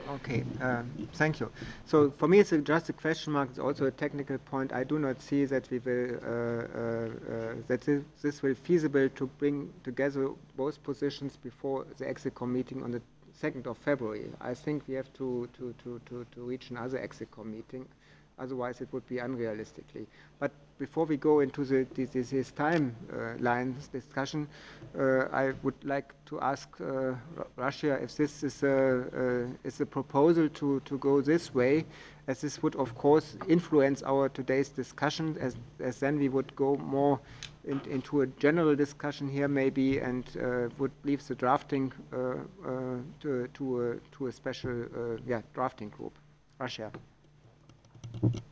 Okay, thank you. So for me, it's just a question mark. It's also a technical point. I do not see that we will that this will feasible to bring together both positions before the EXECOM meeting on the 2nd of February. I think we have to reach another EXECOM meeting. Otherwise, it would be unrealistically. But before we go into this timelines discussion, I would like to ask Russia if this is a proposal to go this way, as this would, of course, influence our today's discussion, as then we would go more into a general discussion here maybe, and would leave the drafting to a special drafting group. Russia.